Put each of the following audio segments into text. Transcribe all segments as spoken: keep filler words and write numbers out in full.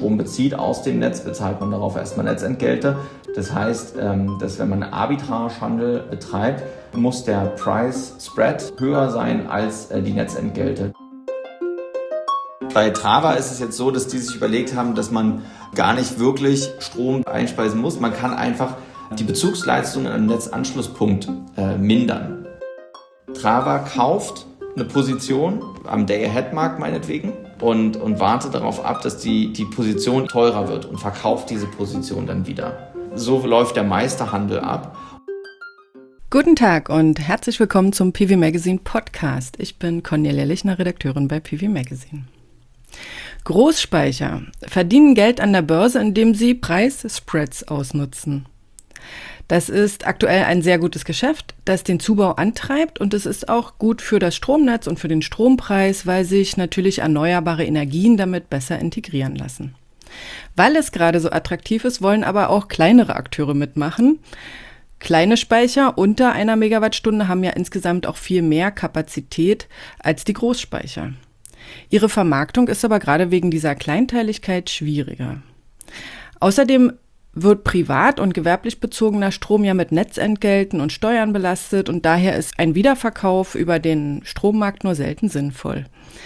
Strom bezieht aus dem Netz, bezahlt man darauf erstmal Netzentgelte. Das heißt, dass wenn man Arbitragehandel betreibt, muss der Price Spread höher sein als die Netzentgelte. Bei Trava ist es jetzt so, dass die sich überlegt haben, dass man gar nicht wirklich Strom einspeisen muss. Man kann einfach die Bezugsleistung am Netzanschlusspunkt äh, mindern. Trava kauft eine Position am Day-Ahead-Markt meinetwegen und, und wartet darauf ab, dass die, die Position teurer wird und verkauft diese Position dann wieder. So läuft der Meisterhandel ab. Guten Tag und herzlich willkommen zum P V Magazine Podcast. Ich bin Cornelia Lichner, Redakteurin bei P V Magazine. Großspeicher verdienen Geld an der Börse, indem sie Preisspreads ausnutzen. Das ist aktuell ein sehr gutes Geschäft, das den Zubau antreibt, und es ist auch gut für das Stromnetz und für den Strompreis, weil sich natürlich erneuerbare Energien damit besser integrieren lassen. Weil es gerade so attraktiv ist, wollen aber auch kleinere Akteure mitmachen. Kleine Speicher unter einer Megawattstunde haben ja insgesamt auch viel mehr Kapazität als die Großspeicher. Ihre Vermarktung ist aber gerade wegen dieser Kleinteiligkeit schwieriger. Außerdem wird privat und gewerblich bezogener Strom ja mit Netzentgelten und Steuern belastet, und daher ist ein Wiederverkauf über den Strommarkt nur selten sinnvoll.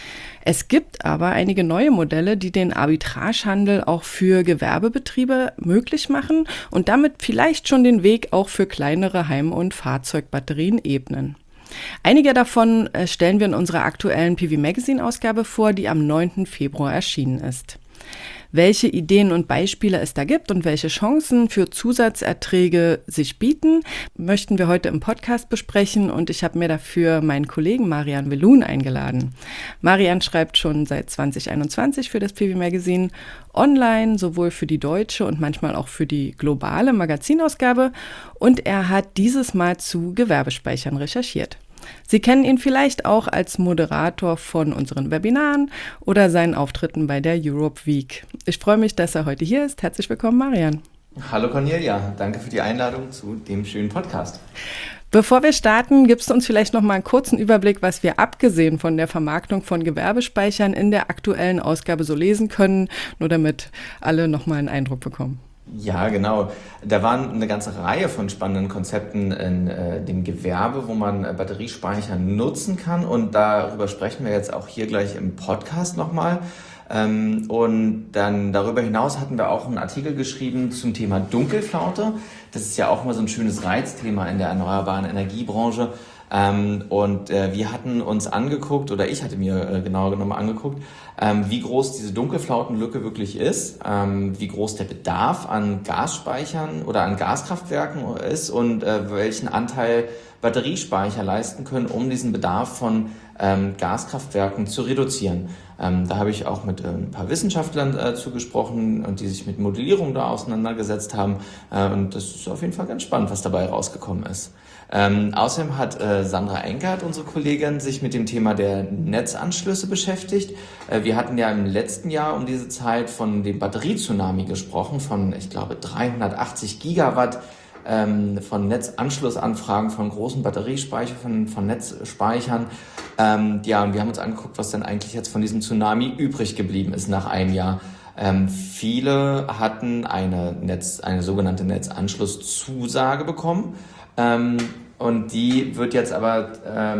Es gibt aber einige neue Modelle, die den Arbitragehandel auch für Gewerbebetriebe möglich machen und damit vielleicht schon den Weg auch für kleinere Heim- und Fahrzeugbatterien ebnen. Einige davon stellen wir in unserer aktuellen P V Magazine-Ausgabe vor, die am neunten Februar erschienen ist. Welche Ideen und Beispiele es da gibt und welche Chancen für Zusatzerträge sich bieten, möchten wir heute im Podcast besprechen, und ich habe mir dafür meinen Kollegen Marian Velun eingeladen. Marian schreibt schon seit zwanzig einundzwanzig für das P V Magazine online, sowohl für die deutsche und manchmal auch für die globale Magazinausgabe, und er hat dieses Mal zu Gewerbespeichern recherchiert. Sie kennen ihn vielleicht auch als Moderator von unseren Webinaren oder seinen Auftritten bei der Europe Week. Ich freue mich, dass er heute hier ist. Herzlich willkommen, Marian. Hallo Cornelia, danke für die Einladung zu dem schönen Podcast. Bevor wir starten, gibst du uns vielleicht noch mal einen kurzen Überblick, was wir abgesehen von der Vermarktung von Gewerbespeichern in der aktuellen Ausgabe so lesen können, nur damit alle noch mal einen Eindruck bekommen. Ja, genau. Da waren eine ganze Reihe von spannenden Konzepten in äh, dem Gewerbe, wo man äh, Batteriespeicher nutzen kann. Und darüber sprechen wir jetzt auch hier gleich im Podcast nochmal. Ähm, und dann darüber hinaus hatten wir auch einen Artikel geschrieben zum Thema Dunkelflaute. Das ist ja auch mal so ein schönes Reizthema in der erneuerbaren Energiebranche. Ähm, und äh, wir hatten uns angeguckt, oder ich hatte mir äh, genauer genommen angeguckt, ähm, wie groß diese Dunkelflautenlücke wirklich ist, ähm, wie groß der Bedarf an Gasspeichern oder an Gaskraftwerken ist und äh, welchen Anteil Batteriespeicher leisten können, um diesen Bedarf von ähm, Gaskraftwerken zu reduzieren. Ähm, da habe ich auch mit äh, ein paar Wissenschaftlern äh, zugesprochen, und die sich mit Modellierung da auseinandergesetzt haben. Äh, und das ist auf jeden Fall ganz spannend, was dabei rausgekommen ist. Ähm, außerdem hat äh, Sandra Enkert, unsere Kollegin, sich mit dem Thema der Netzanschlüsse beschäftigt. Äh, wir hatten ja im letzten Jahr um diese Zeit von dem Batterie-Tsunami gesprochen, von, ich glaube, dreihundertachtzig Gigawatt ähm, von Netzanschlussanfragen, von großen Batteriespeichern, von, von Netzspeichern. Ähm, ja, und wir haben uns angeguckt, was denn eigentlich jetzt von diesem Tsunami übrig geblieben ist nach einem Jahr. Ähm, viele hatten eine, Netz, eine sogenannte Netzanschlusszusage bekommen. Ähm, und die wird jetzt aber,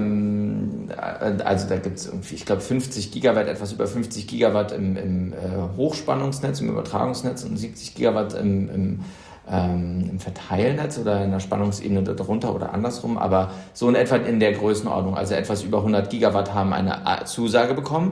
ähm, also da gibt es irgendwie, ich glaube, fünfzig Gigawatt, etwas über fünfzig Gigawatt im, im äh, Hochspannungsnetz, im Übertragungsnetz, und siebzig Gigawatt im, im, ähm, im Verteilnetz oder in der Spannungsebene darunter oder andersrum, aber so in etwa in der Größenordnung, also etwas über hundert Gigawatt haben eine Zusage bekommen.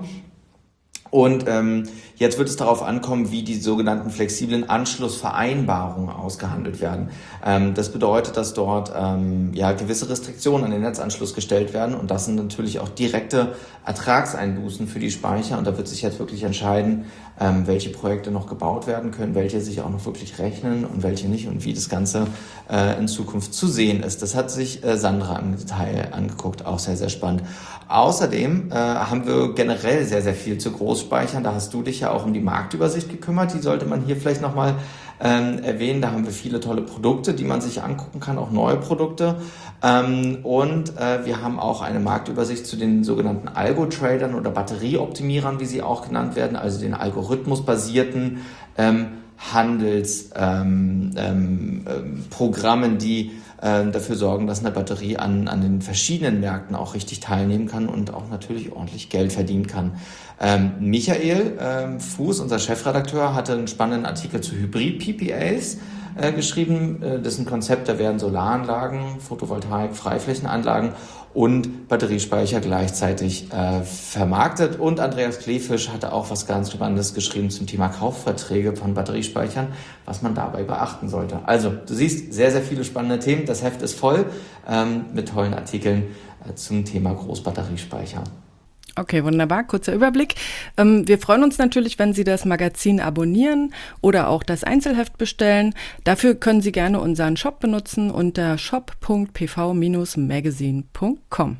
Und ähm, jetzt wird es darauf ankommen, wie die sogenannten flexiblen Anschlussvereinbarungen ausgehandelt werden. Ähm, das bedeutet, dass dort ähm, ja gewisse Restriktionen an den Netzanschluss gestellt werden, und das sind natürlich auch direkte Ertragseinbußen für die Speicher. Und da wird sich jetzt wirklich entscheiden, ähm, welche Projekte noch gebaut werden können, welche sich auch noch wirklich rechnen und welche nicht, und wie das Ganze äh, in Zukunft zu sehen ist. Das hat sich äh, Sandra im Detail angeguckt, auch sehr, sehr spannend. Außerdem äh, haben wir generell sehr, sehr viel zu Großspeichern. Da hast du dich ja auch um die Marktübersicht gekümmert. Die sollte man hier vielleicht nochmal ähm, erwähnen. Da haben wir viele tolle Produkte, die man sich angucken kann, auch neue Produkte. Ähm, und äh, wir haben auch eine Marktübersicht zu den sogenannten Algo-Tradern oder Batterieoptimierern, wie sie auch genannt werden, also den algorithmusbasierten ähm, Handelsprogrammen, ähm, ähm, Programmen, die äh, dafür sorgen, dass eine Batterie an, an den verschiedenen Märkten auch richtig teilnehmen kann und auch natürlich ordentlich Geld verdienen kann. Ähm, Michael ähm, Fuß, unser Chefredakteur, hatte einen spannenden Artikel zu Hybrid-P P As äh, geschrieben. Äh, das ist ein Konzept, da werden Solaranlagen, Photovoltaik, Freiflächenanlagen und Batteriespeicher gleichzeitig äh, vermarktet. Und Andreas Kleefisch hatte auch was ganz Spannendes geschrieben zum Thema Kaufverträge von Batteriespeichern, was man dabei beachten sollte. Also, du siehst, sehr, sehr viele spannende Themen. Das Heft ist voll ähm, mit tollen Artikeln äh, zum Thema Großbatteriespeicher. Okay, wunderbar. Kurzer Überblick. Ähm, wir freuen uns natürlich, wenn Sie das Magazin abonnieren oder auch das Einzelheft bestellen. Dafür können Sie gerne unseren Shop benutzen unter shop punkt p v Bindestrich magazine punkt com.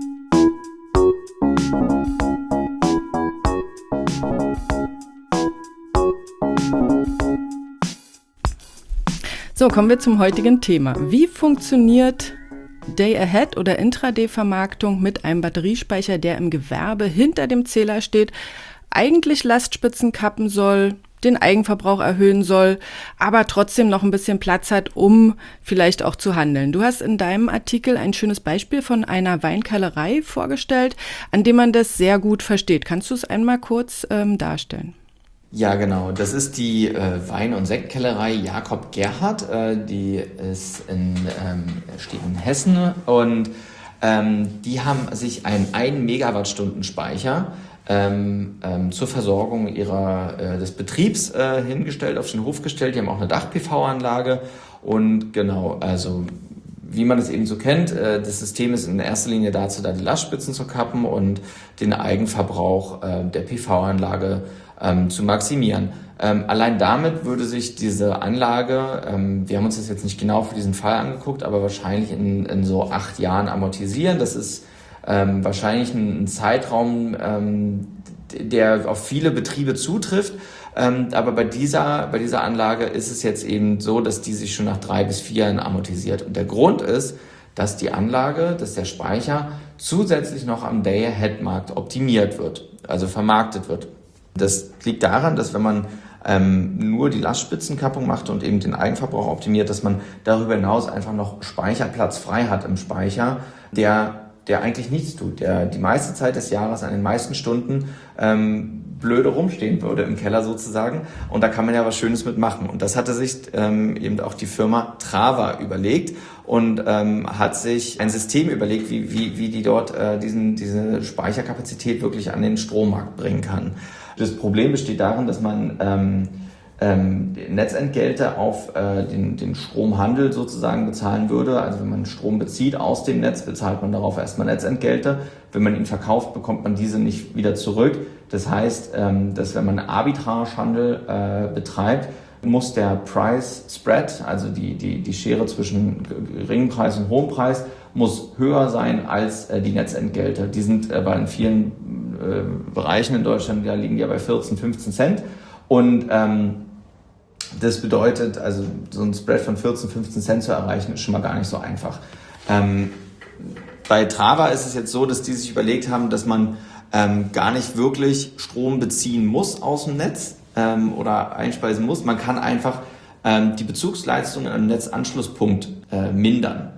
So, kommen wir zum heutigen Thema. Wie funktioniert Day-Ahead- oder Intraday-Vermarktung mit einem Batteriespeicher, der im Gewerbe hinter dem Zähler steht, eigentlich Lastspitzen kappen soll, den Eigenverbrauch erhöhen soll, aber trotzdem noch ein bisschen Platz hat, um vielleicht auch zu handeln. Du hast in deinem Artikel ein schönes Beispiel von einer Weinkellerei vorgestellt, an dem man das sehr gut versteht. Kannst du es einmal kurz ähm, darstellen? Ja, genau. Das ist die äh, Wein- und Sektkellerei Jakob Gerhard. Äh, die ist in, ähm, steht in Hessen und ähm, die haben sich einen ein Megawattstunden Speicher ähm, ähm, zur Versorgung ihrer, äh, des Betriebs äh, hingestellt, auf den Hof gestellt. Die haben auch eine Dach-P V-Anlage und genau, also wie man es eben so kennt, äh, das System ist in erster Linie dazu da, die Lastspitzen zu kappen und den Eigenverbrauch äh, der P V-Anlage ähm, zu maximieren. Ähm, allein damit würde sich diese Anlage, ähm, wir haben uns das jetzt nicht genau für diesen Fall angeguckt, aber wahrscheinlich in, in so acht Jahren amortisieren. Das ist ähm, wahrscheinlich ein, ein Zeitraum, ähm, der auf viele Betriebe zutrifft. Ähm, aber bei dieser, bei dieser Anlage ist es jetzt eben so, dass die sich schon nach drei bis vier Jahren amortisiert. Und der Grund ist, dass die Anlage, dass der Speicher zusätzlich noch am Day-Ahead-Markt optimiert wird, also vermarktet wird. Das liegt daran, dass wenn man ähm, nur die Lastspitzenkappung macht und eben den Eigenverbrauch optimiert, dass man darüber hinaus einfach noch Speicherplatz frei hat im Speicher, der, der eigentlich nichts tut, der die meiste Zeit des Jahres an den meisten Stunden ähm, blöde rumstehen würde im Keller sozusagen. Und da kann man ja was Schönes mitmachen. Und das hatte sich ähm, eben auch die Firma Trava überlegt und ähm, hat sich ein System überlegt, wie, wie, wie die dort äh, diesen, diese Speicherkapazität wirklich an den Strommarkt bringen kann. Das Problem besteht darin, dass man ähm, ähm, Netzentgelte auf äh, den, den Stromhandel sozusagen bezahlen würde. Also wenn man Strom bezieht aus dem Netz, bezahlt man darauf erstmal Netzentgelte. Wenn man ihn verkauft, bekommt man diese nicht wieder zurück. Das heißt, ähm, dass wenn man Arbitragehandel äh, betreibt, muss der Price Spread, also die, die, die Schere zwischen geringem Preis und hohem Preis, muss höher sein als äh, die Netzentgelte. Die sind äh, bei vielen äh, Bereichen in Deutschland, da liegen die ja bei vierzehn, fünfzehn Cent. Und ähm, das bedeutet, also so ein Spread von vierzehn, fünfzehn Cent zu erreichen, ist schon mal gar nicht so einfach. Ähm, bei Trava ist es jetzt so, dass die sich überlegt haben, dass man ähm, gar nicht wirklich Strom beziehen muss aus dem Netz ähm, oder einspeisen muss. Man kann einfach ähm, die Bezugsleistung am Netzanschlusspunkt äh, mindern.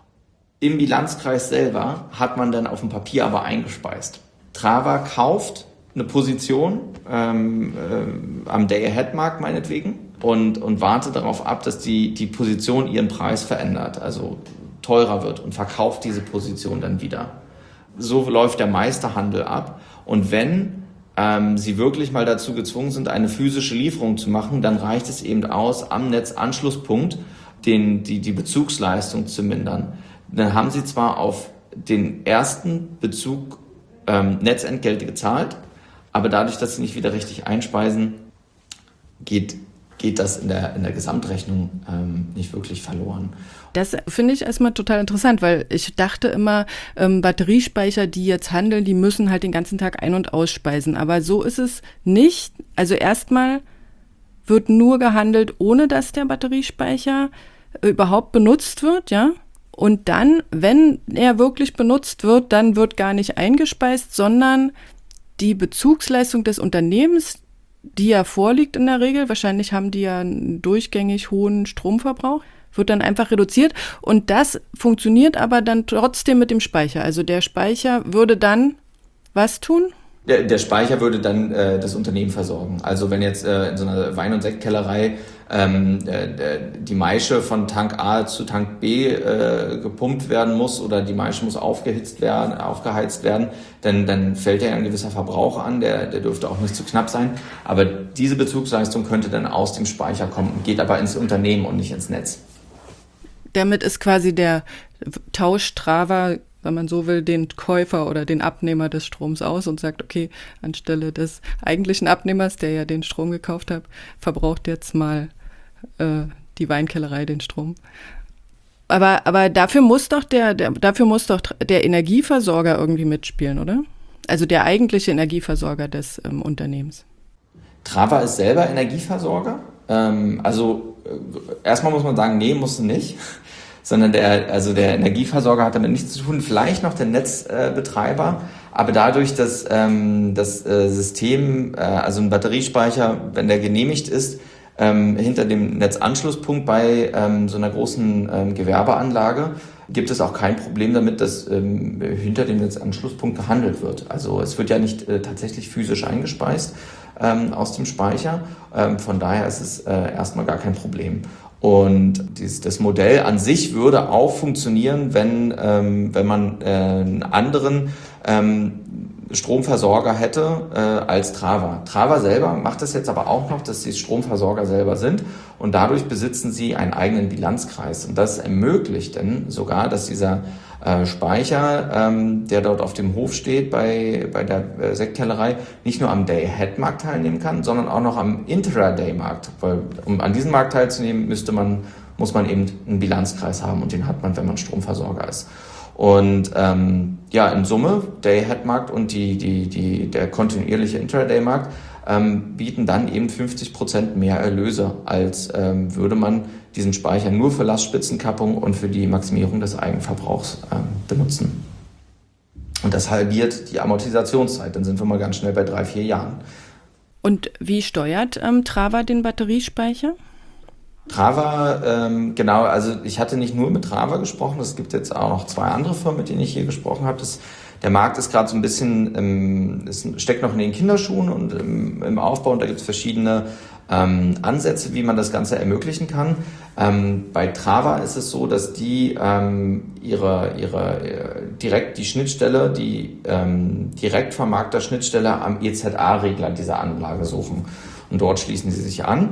Im Bilanzkreis selber hat man dann auf dem Papier aber eingespeist. Trava kauft eine Position ähm, äh, am Day-Ahead-Markt meinetwegen und, und wartet darauf ab, dass die, die Position ihren Preis verändert, also teurer wird und verkauft diese Position dann wieder. So läuft der meiste Handel ab. Und wenn ähm, Sie wirklich mal dazu gezwungen sind, eine physische Lieferung zu machen, dann reicht es eben aus, am Netzanschlusspunkt den, die, die Bezugsleistung zu mindern. Dann haben Sie zwar auf den ersten Bezug ähm, Netzentgelte gezahlt, aber dadurch, dass Sie nicht wieder richtig einspeisen, geht, geht das in der, in der Gesamtrechnung ähm, nicht wirklich verloren. Das finde ich erstmal total interessant, weil ich dachte immer, ähm, Batteriespeicher, die jetzt handeln, die müssen halt den ganzen Tag ein- und ausspeisen. Aber so ist es nicht. Also erstmal wird nur gehandelt, ohne dass der Batteriespeicher äh, überhaupt benutzt wird, ja. Und dann, wenn er wirklich benutzt wird, dann wird gar nicht eingespeist, sondern die Bezugsleistung des Unternehmens, die ja vorliegt in der Regel, wahrscheinlich haben die ja einen durchgängig hohen Stromverbrauch, wird dann einfach reduziert. Und das funktioniert aber dann trotzdem mit dem Speicher. Also der Speicher würde dann was tun? Der, der Speicher würde dann äh, das Unternehmen versorgen. Also wenn jetzt äh, in so einer Wein- und Sektkellerei ähm, äh, die Maische von Tank A zu Tank B äh, gepumpt werden muss oder die Maische muss aufgehitzt werden, aufgeheizt werden, dann, dann fällt ja ein gewisser Verbrauch an, der, der dürfte auch nicht zu knapp sein. Aber diese Bezugsleistung könnte dann aus dem Speicher kommen, geht aber ins Unternehmen und nicht ins Netz. Damit ist quasi der Tausch Trava, wenn man so will, den Käufer oder den Abnehmer des Stroms aus und sagt, okay, anstelle des eigentlichen Abnehmers, der ja den Strom gekauft hat, verbraucht jetzt mal äh, die Weinkellerei den Strom. Aber, aber dafür muss doch der, der, dafür muss doch der Energieversorger irgendwie mitspielen, oder? Also der eigentliche Energieversorger des ähm, Unternehmens. Trava ist selber Energieversorger. Ähm, also äh, erstmal muss man sagen, nee, muss nicht. Sondern der, also der Energieversorger hat damit nichts zu tun, vielleicht noch der Netzbetreiber, aber dadurch, dass ähm, das äh, System, äh, also ein Batteriespeicher, wenn der genehmigt ist, ähm, hinter dem Netzanschlusspunkt bei ähm, so einer großen ähm, Gewerbeanlage, gibt es auch kein Problem damit, dass ähm, hinter dem Netzanschlusspunkt gehandelt wird. Also es wird ja nicht äh, tatsächlich physisch eingespeist ähm, aus dem Speicher, ähm, von daher ist es äh, erstmal gar kein Problem. Und dieses, das Modell an sich würde auch funktionieren, wenn, ähm, wenn man äh, einen anderen ähm, Stromversorger hätte äh, als Trava. Trava selber macht das jetzt aber auch noch, dass sie Stromversorger selber sind und dadurch besitzen sie einen eigenen Bilanzkreis. Und das ermöglicht dann sogar, dass dieser äh, Speicher, ähm, der dort auf dem Hof steht bei, bei der äh, Sektkellerei, nicht nur am Day-Ahead-Markt teilnehmen kann, sondern auch noch am Intraday-Markt. Weil um an diesem Markt teilzunehmen, müsste man, muss man eben einen Bilanzkreis haben und den hat man, wenn man Stromversorger ist. Und ähm, ja, in Summe, Day-Ahead-Markt und die, die, die, der kontinuierliche Intraday-Markt ähm, bieten dann eben fünfzig Prozent mehr Erlöse, als ähm, würde man diesen Speicher nur für Lastspitzenkappung und für die Maximierung des Eigenverbrauchs ähm, benutzen. Und das halbiert die Amortisationszeit, dann sind wir mal ganz schnell bei drei, vier Jahren. Und wie steuert ähm, Trava den Batteriespeicher? Trava, ähm, genau, also ich hatte nicht nur mit Trava gesprochen, es gibt jetzt auch noch zwei andere Firmen, mit denen ich hier gesprochen habe. Das, der Markt ist gerade so ein bisschen, ähm, es steckt noch in den Kinderschuhen und im, im Aufbau und da gibt es verschiedene ähm, Ansätze, wie man das Ganze ermöglichen kann. Ähm, bei Trava ist es so, dass die ähm, ihre, ihre äh, direkt die Schnittstelle, die ähm, Direktvermarkter-Schnittstelle am E Z A-Regler dieser Anlage suchen. Und dort schließen sie sich an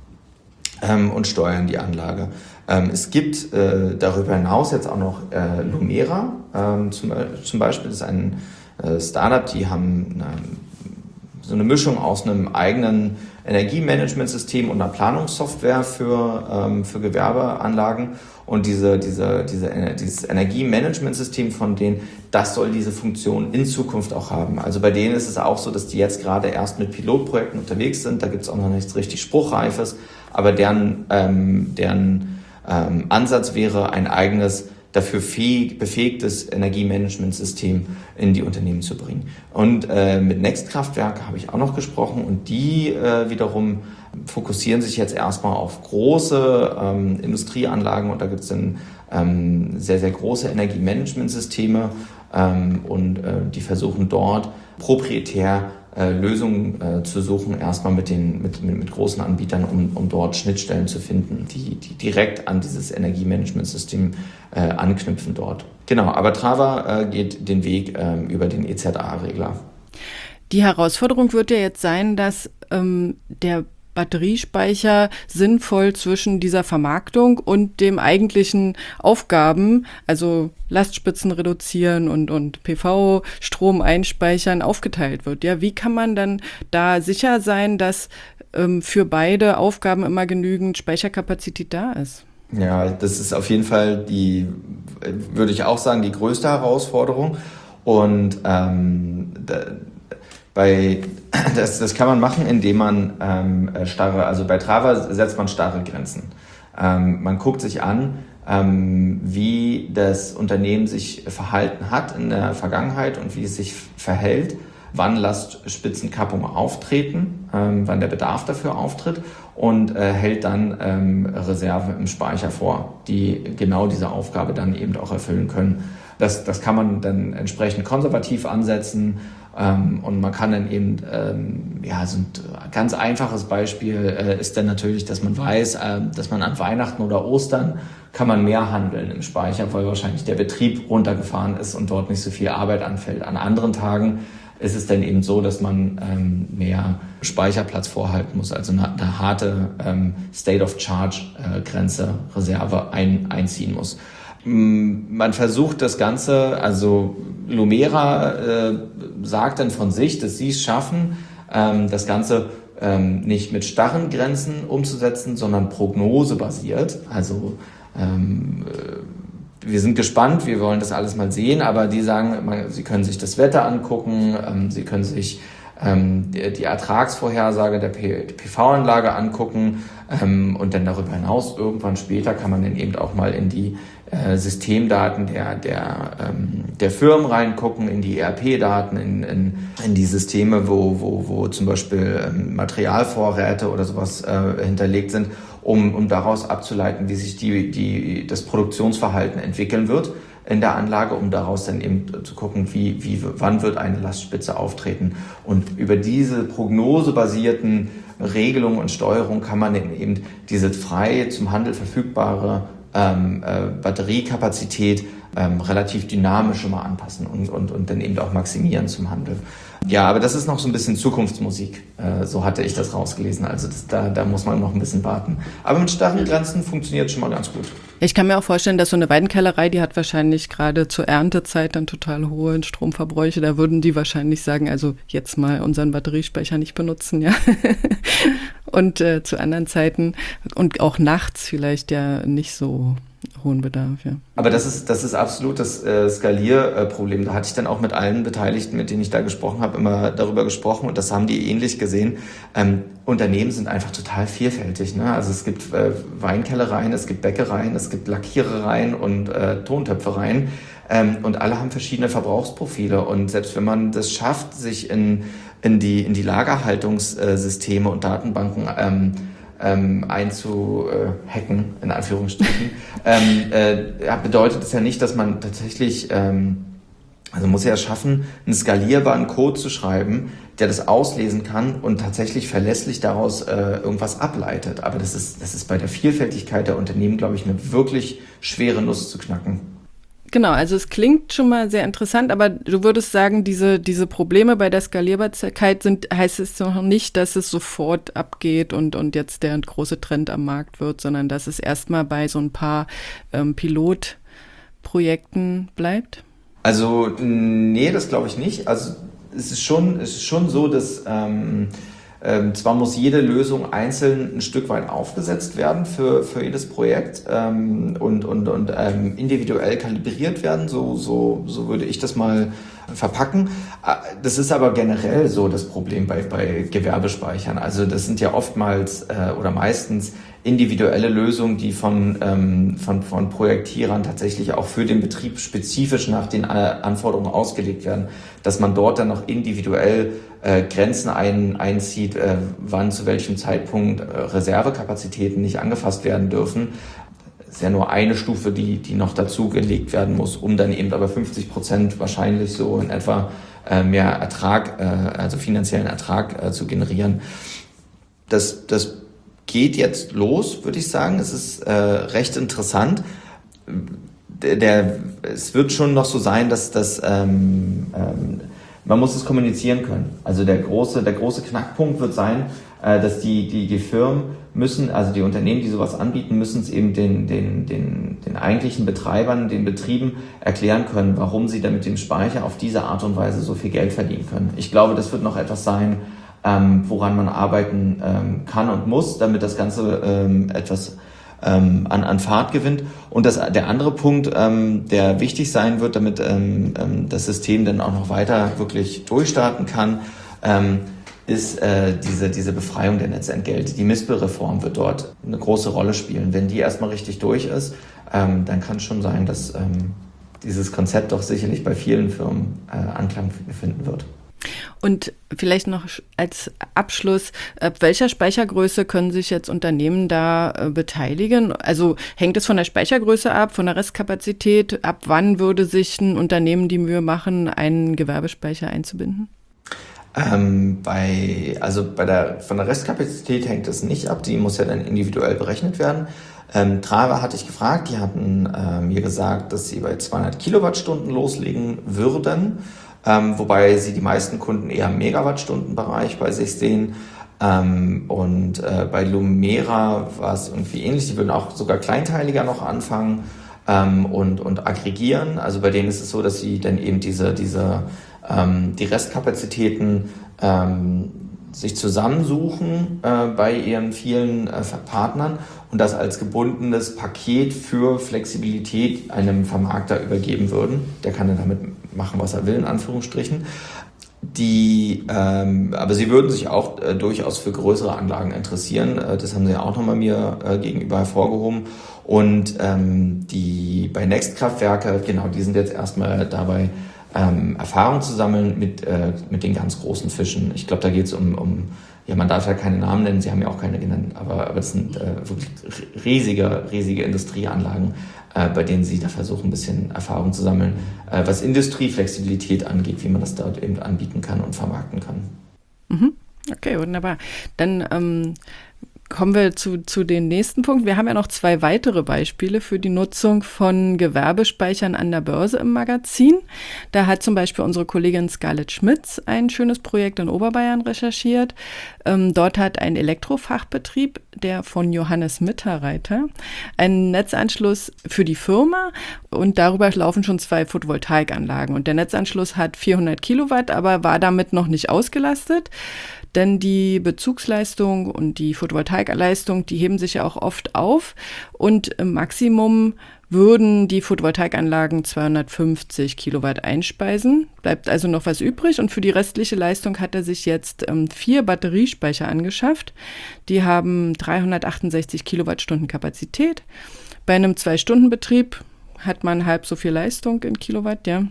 und steuern die Anlage. Ähm, es gibt äh, darüber hinaus jetzt auch noch äh, Lumera, ähm, zum, zum Beispiel, das ist ein äh, Startup, die haben eine, so eine Mischung aus einem eigenen Energiemanagementsystem und einer Planungssoftware für, ähm, für Gewerbeanlagen. Und diese, diese, diese, dieses Energiemanagementsystem von denen, das soll diese Funktion in Zukunft auch haben. Also bei denen ist es auch so, dass die jetzt gerade erst mit Pilotprojekten unterwegs sind. Da gibt es auch noch nichts richtig Spruchreifes. Aber deren, ähm, deren ähm, Ansatz wäre, ein eigenes, dafür fähig, befähigtes Energiemanagementsystem in die Unternehmen zu bringen. Und äh, mit Nextkraftwerke habe ich auch noch gesprochen und die äh, wiederum fokussieren sich jetzt erstmal auf große ähm, Industrieanlagen und da gibt es dann ähm, sehr, sehr große Energiemanagementsysteme ähm, und äh, die versuchen dort proprietär äh, Lösungen äh, zu suchen, erstmal mit den mit, mit, mit großen Anbietern, um, um dort Schnittstellen zu finden, die, die direkt an dieses Energiemanagementsystem äh, anknüpfen dort. Genau, aber Trava äh, geht den Weg äh, über den E Z A-Regler. Die Herausforderung wird ja jetzt sein, dass ähm, der Batteriespeicher sinnvoll zwischen dieser Vermarktung und dem eigentlichen Aufgaben, also Lastspitzen reduzieren und, und P V-Strom einspeichern, aufgeteilt wird. Ja, wie kann man dann da sicher sein, dass ähm, für beide Aufgaben immer genügend Speicherkapazität da ist? Ja, das ist auf jeden Fall die, würde ich auch sagen, die größte Herausforderung. Und ähm, da, bei Das, das kann man machen, indem man ähm, starre, also bei Trava setzt man starre Grenzen. Ähm, man guckt sich an, ähm, wie das Unternehmen sich verhalten hat in der Vergangenheit und wie es sich verhält, wann Lastspitzenkappungen auftreten, ähm, wann der Bedarf dafür auftritt und äh, hält dann ähm, Reserven im Speicher vor, die genau diese Aufgabe dann eben auch erfüllen können. Das, das kann man dann entsprechend konservativ ansetzen. Ähm, und man kann dann eben, ähm, ja, so ein ganz einfaches Beispiel äh, ist dann natürlich, dass man weiß, äh, dass man an Weihnachten oder Ostern kann man mehr handeln im Speicher, weil wahrscheinlich der Betrieb runtergefahren ist und dort nicht so viel Arbeit anfällt. An anderen Tagen ist es dann eben so, dass man ähm, mehr Speicherplatz vorhalten muss, also eine, eine harte ähm, State-of-Charge-Grenze, äh, Reserve ein, einziehen muss. Man versucht das Ganze, also Lumera äh, sagt dann von sich, dass sie es schaffen, ähm, das Ganze ähm, nicht mit starren Grenzen umzusetzen, sondern prognosebasiert. Also ähm, wir sind gespannt, wir wollen das alles mal sehen, aber die sagen, man, sie können sich das Wetter angucken, ähm, sie können sich ähm, die, die Ertragsvorhersage der P V-Anlage angucken ähm, und dann darüber hinaus irgendwann später kann man dann eben auch mal in die äh, Systemdaten der der ähm, der Firmen reingucken, in die E R P-Daten, in, in in die Systeme, wo wo wo zum Beispiel ähm, Materialvorräte oder sowas äh, hinterlegt sind, um um daraus abzuleiten, wie sich die die das Produktionsverhalten entwickeln wird in der Anlage, um daraus dann eben zu gucken, wie wie wann wird eine Lastspitze auftreten. Und über diese prognosebasierten Regelungen und Steuerung kann man eben diese frei zum Handel verfügbare ähm, äh, Batteriekapazität ähm, relativ dynamisch immer anpassen und, und, und dann eben auch maximieren zum Handel. Ja, aber das ist noch so ein bisschen Zukunftsmusik. Äh, so hatte ich das rausgelesen. Also das, da, da muss man noch ein bisschen warten. Aber mit starren Grenzen funktioniert schon mal ganz gut. Ich kann mir auch vorstellen, dass so eine Weidenkellerei, die hat wahrscheinlich gerade zur Erntezeit dann total hohe Stromverbräuche. Da würden die wahrscheinlich sagen, also jetzt mal unseren Batteriespeicher nicht benutzen, ja. Und äh, zu anderen Zeiten und auch nachts vielleicht ja nicht so hohen Bedarf, ja. Aber das ist, das ist absolut das äh, Skalierproblem. Da hatte ich dann auch mit allen Beteiligten, mit denen ich da gesprochen habe, immer darüber gesprochen und das haben die ähnlich gesehen. Ähm, Unternehmen sind einfach total vielfältig, ne? Also es gibt äh, Weinkellereien, es gibt Bäckereien, es gibt Lackierereien und äh, Tontöpfereien ähm, und alle haben verschiedene Verbrauchsprofile und selbst wenn man das schafft, sich in, in die, in die Lagerhaltungssysteme und Datenbanken ähm, Ähm, einzuhacken, in Anführungsstrichen, ähm, äh, ja, bedeutet es ja nicht, dass man tatsächlich, ähm, also muss ja schaffen, einen skalierbaren Code zu schreiben, der das auslesen kann und tatsächlich verlässlich daraus äh, irgendwas ableitet. Aber das ist, das ist bei der Vielfältigkeit der Unternehmen, glaube ich, eine wirklich schwere Nuss zu knacken. Genau, also es klingt schon mal sehr interessant, aber du würdest sagen, diese, diese Probleme bei der Skalierbarkeit sind, heißt es noch nicht, dass es sofort abgeht und, und jetzt der große Trend am Markt wird, sondern dass es erstmal bei so ein paar ähm, Pilotprojekten bleibt? Also, nee, das glaube ich nicht. Also, es ist schon, es ist schon so, dass ähm, Ähm, zwar muss jede Lösung einzeln ein Stück weit aufgesetzt werden für, für jedes Projekt ähm, und, und, und ähm, individuell kalibriert werden, so, so, so würde ich das mal verpacken. Das ist aber generell so das Problem bei, bei Gewerbespeichern. Also das sind ja oftmals äh, oder meistens individuelle Lösungen, die von, ähm, von, von Projektierern tatsächlich auch für den Betrieb spezifisch nach den Anforderungen ausgelegt werden, dass man dort dann noch individuell äh, Grenzen ein, einzieht, äh, wann zu welchem Zeitpunkt äh, Reservekapazitäten nicht angefasst werden dürfen. Das ist ja nur eine Stufe, die, die noch dazu gelegt werden muss, um dann eben aber fünfzig Prozent wahrscheinlich so in etwa äh, mehr Ertrag, äh, also finanziellen Ertrag äh, zu generieren. Das, das geht jetzt los, würde ich sagen. Es ist äh, recht interessant. Der, der, es wird schon noch so sein, dass das ähm, ähm, man muss es kommunizieren können. Also der große, der große Knackpunkt wird sein, äh, dass die, die, die Firmen müssen, also die Unternehmen, die sowas anbieten, müssen es eben den, den, den, den eigentlichen Betreibern, den Betrieben erklären können, warum sie dann mit dem Speicher auf diese Art und Weise so viel Geld verdienen können. Ich glaube, das wird noch etwas sein, ähm, woran man arbeiten ähm, kann und muss, damit das Ganze ähm, etwas ähm, an, an Fahrt gewinnt. Und das, der andere Punkt, ähm, der wichtig sein wird, damit ähm, ähm, das System dann auch noch weiter wirklich durchstarten kann, ähm, ist äh, diese, diese Befreiung der Netzentgelte. Die Mispelreform wird dort eine große Rolle spielen. Wenn die erstmal richtig durch ist, ähm, dann kann es schon sein, dass ähm, dieses Konzept doch sicherlich bei vielen Firmen äh, Anklang finden wird. Und vielleicht noch als Abschluss, ab welcher Speichergröße können sich jetzt Unternehmen da äh, beteiligen? Also hängt es von der Speichergröße ab, von der Restkapazität? Ab wann würde sich ein Unternehmen die Mühe machen, einen Gewerbespeicher einzubinden? Ähm, bei, also bei der, von der Restkapazität hängt es nicht ab, die muss ja dann individuell berechnet werden. Ähm, Trava hatte ich gefragt, die hatten äh, mir gesagt, dass sie bei zweihundert Kilowattstunden loslegen würden, ähm, wobei sie die meisten Kunden eher im Megawattstundenbereich bei sich sehen. Ähm, und äh, bei Lumera war es irgendwie ähnlich, die würden auch sogar kleinteiliger noch anfangen ähm, und, und aggregieren. Also bei denen ist es so, dass sie dann eben diese, diese ähm, die Restkapazitäten ähm, sich zusammensuchen äh, bei ihren vielen äh, Partnern und das als gebundenes Paket für Flexibilität einem Vermarkter übergeben würden. Der kann dann damit machen, was er will, in Anführungsstrichen. Die, ähm, aber sie würden sich auch äh, durchaus für größere Anlagen interessieren. Äh, das haben sie auch nochmal mir äh, gegenüber hervorgehoben. Und ähm, die bei Nextkraftwerke, genau, die sind jetzt erstmal dabei, ähm, Erfahrung zu sammeln mit, äh, mit den ganz großen Fischen. Ich glaube, da geht es um, um, ja, man darf ja keine Namen nennen, sie haben ja auch keine genannt, aber, aber das sind äh, wirklich riesige, riesige Industrieanlagen, äh, bei denen sie da versuchen, ein bisschen Erfahrung zu sammeln, äh, was Industrieflexibilität angeht, wie man das dort eben anbieten kann und vermarkten kann. Mhm. Okay, wunderbar. Dann ähm kommen wir zu, zu den nächsten Punkt. Wir haben ja noch zwei weitere Beispiele für die Nutzung von Gewerbespeichern an der Börse im Magazin. Da hat zum Beispiel unsere Kollegin Scarlett Schmitz ein schönes Projekt in Oberbayern recherchiert. Ähm, dort hat ein Elektrofachbetrieb, der von Johannes Mitterreiter, einen Netzanschluss für die Firma und darüber laufen schon zwei Photovoltaikanlagen. Und der Netzanschluss hat vierhundert Kilowatt, aber war damit noch nicht ausgelastet. Denn die Bezugsleistung und die Photovoltaikleistung, die heben sich ja auch oft auf. Und im Maximum würden die Photovoltaikanlagen zweihundertfünfzig Kilowatt einspeisen. Bleibt also noch was übrig. Und für die restliche Leistung hat er sich jetzt ähm, vier Batteriespeicher angeschafft. Die haben dreihundertachtundsechzig Kilowattstunden Kapazität. Bei einem Zwei-Stunden-Betrieb hat man halb so viel Leistung in Kilowatt, ja.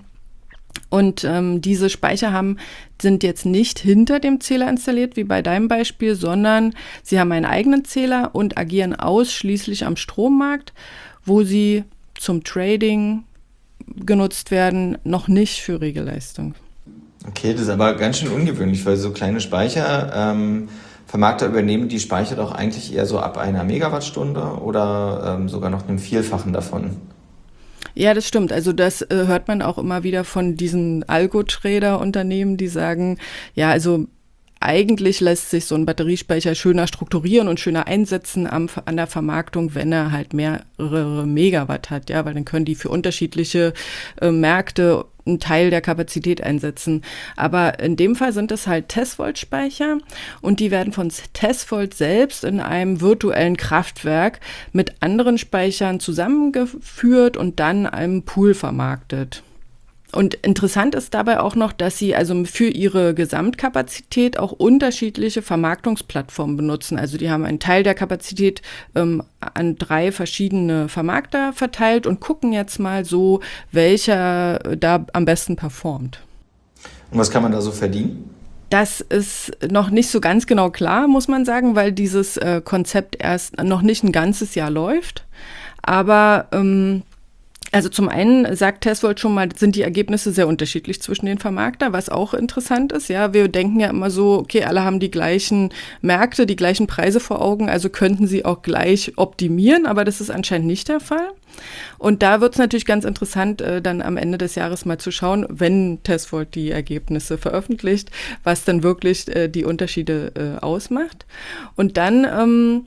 Und ähm, diese Speicher haben, sind jetzt nicht hinter dem Zähler installiert, wie bei deinem Beispiel, sondern sie haben einen eigenen Zähler und agieren ausschließlich am Strommarkt, wo sie zum Trading genutzt werden, noch nicht für Regelleistung. Okay, das ist aber ganz schön ungewöhnlich, weil so kleine Speicher, ähm, Vermarkter übernehmen die Speicher doch eigentlich eher so ab einer Megawattstunde oder ähm, sogar noch einem Vielfachen davon. Ja, das stimmt. Also das äh, hört man auch immer wieder von diesen Algo-Trader-Unternehmen, die sagen, ja, also eigentlich lässt sich so ein Batteriespeicher schöner strukturieren und schöner einsetzen am, an der Vermarktung, wenn er halt mehrere Megawatt hat, ja, weil dann können die für unterschiedliche äh, Märkte einen Teil der Kapazität einsetzen. Aber in dem Fall sind es halt Tesvolt-Speicher und die werden von Tesvolt selbst in einem virtuellen Kraftwerk mit anderen Speichern zusammengeführt und dann einem Pool vermarktet. Und interessant ist dabei auch noch, dass sie also für ihre Gesamtkapazität auch unterschiedliche Vermarktungsplattformen benutzen. Also die haben einen Teil der Kapazität ähm, an drei verschiedene Vermarkter verteilt und gucken jetzt mal so, welcher da am besten performt. Und was kann man da so verdienen? Das ist noch nicht so ganz genau klar, muss man sagen, weil dieses äh, Konzept erst noch nicht ein ganzes Jahr läuft. Aber ähm, Also zum einen sagt Tesvolt schon mal, sind die Ergebnisse sehr unterschiedlich zwischen den Vermarktern, was auch interessant ist. Ja, wir denken ja immer so, okay, alle haben die gleichen Märkte, die gleichen Preise vor Augen, also könnten sie auch gleich optimieren, aber das ist anscheinend nicht der Fall. Und da wird es natürlich ganz interessant, äh, dann am Ende des Jahres mal zu schauen, wenn Tesvolt die Ergebnisse veröffentlicht, was dann wirklich äh, die Unterschiede äh, ausmacht. Und dann ähm,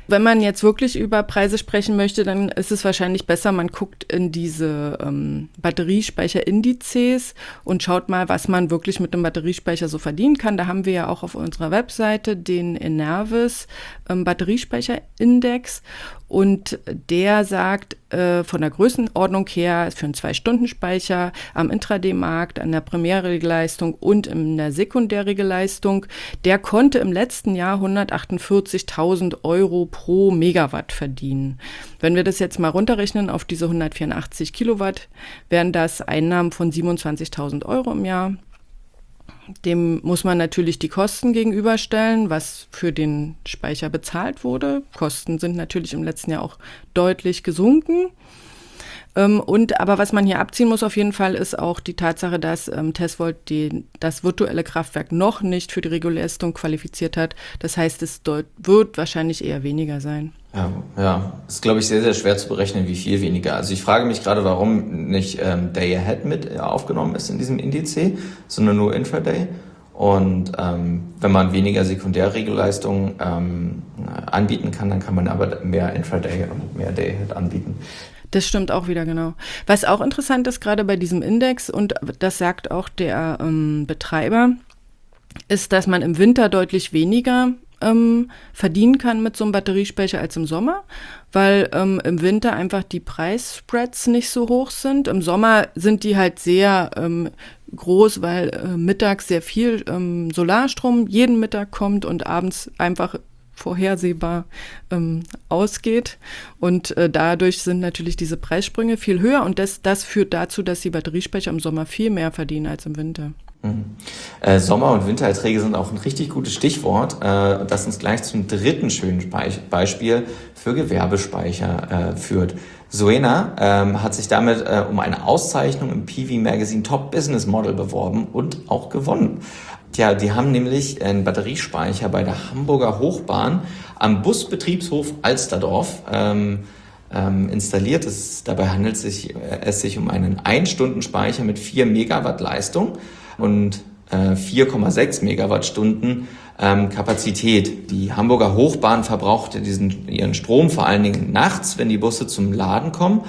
Wenn man jetzt wirklich über Preise sprechen möchte, dann ist es wahrscheinlich besser, man guckt in diese ähm, Batteriespeicherindizes und schaut mal, was man wirklich mit einem Batteriespeicher so verdienen kann. Da haben wir ja auch auf unserer Webseite den Enervis ähm, Batteriespeicherindex und der sagt äh, von der Größenordnung her für einen zwei-Stunden-Speicher am Intraday-Markt, an der Primärregelleistung und in der Sekundärregelleistung, der konnte im letzten Jahr hundertachtundvierzigtausend Euro pro Megawatt verdienen. Wenn wir das jetzt mal runterrechnen auf diese hundertvierundachtzig Kilowatt, wären das Einnahmen von siebenundzwanzigtausend Euro im Jahr. Dem muss man natürlich die Kosten gegenüberstellen, was für den Speicher bezahlt wurde. Kosten sind natürlich im letzten Jahr auch deutlich gesunken. Ähm, und aber was man hier abziehen muss auf jeden Fall ist auch die Tatsache, dass ähm, Tesvolt die, das virtuelle Kraftwerk noch nicht für die Regulärleistung qualifiziert hat. Das heißt, es deut- wird wahrscheinlich eher weniger sein. Ja, ja, ist, glaube ich, sehr, sehr schwer zu berechnen, wie viel weniger. Also ich frage mich gerade, warum nicht ähm, Day Ahead mit aufgenommen ist in diesem Indiz, sondern nur Intraday. Und ähm, wenn man weniger Sekundärregelleistung ähm, anbieten kann, dann kann man aber mehr Intraday und mehr Day Ahead anbieten. Das stimmt auch wieder, genau. Was auch interessant ist, gerade bei diesem Index, und das sagt auch der ähm, Betreiber, ist, dass man im Winter deutlich weniger ähm, verdienen kann mit so einem Batteriespeicher als im Sommer, weil ähm, im Winter einfach die Preisspreads nicht so hoch sind. Im Sommer sind die halt sehr ähm, groß, weil äh, mittags sehr viel ähm, Solarstrom jeden Mittag kommt und abends einfach vorhersehbar ähm, ausgeht. Und äh, dadurch sind natürlich diese Preissprünge viel höher und das, das führt dazu, dass die Batteriespeicher im Sommer viel mehr verdienen als im Winter. Mhm. Äh, Sommer- und Wintererträge sind auch ein richtig gutes Stichwort, äh, das uns gleich zum dritten schönen Speich- Beispiel für Gewerbespeicher äh, führt. Soena ähm, hat sich damit äh, um eine Auszeichnung im P V Magazine Top Business Model beworben und auch gewonnen. Tja, die haben nämlich einen Batteriespeicher bei der Hamburger Hochbahn am Busbetriebshof Alsterdorf ähm, ähm, installiert. Es, dabei handelt es sich, äh, es sich um einen ein-Stunden-Speicher mit vier Megawatt Leistung und äh, vier Komma sechs Megawattstunden ähm, Kapazität. Die Hamburger Hochbahn verbraucht diesen, ihren Strom vor allen Dingen nachts, wenn die Busse zum Laden kommen.